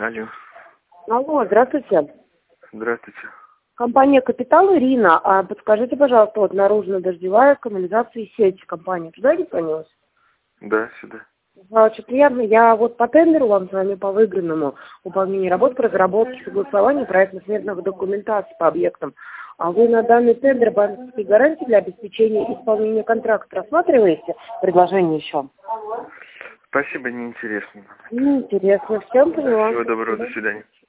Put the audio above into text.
Алло. Алло, здравствуйте. Здравствуйте. Компания «Капитал», Ирина. А подскажите, пожалуйста, вот наружно-дождевая канализация и сеть компании. Туда не понес? Да, сюда. Очень приятно. Я вот по тендеру вам с вами по выигранному выполнению работ по разработке, согласованию проектно-сметных документаций по объектам. А вы на данный тендер банковские гарантии для обеспечения исполнения контракта рассматриваете? Предложение еще? Спасибо, неинтересно. Интересно. Всем поняла. Всего доброго, до свидания.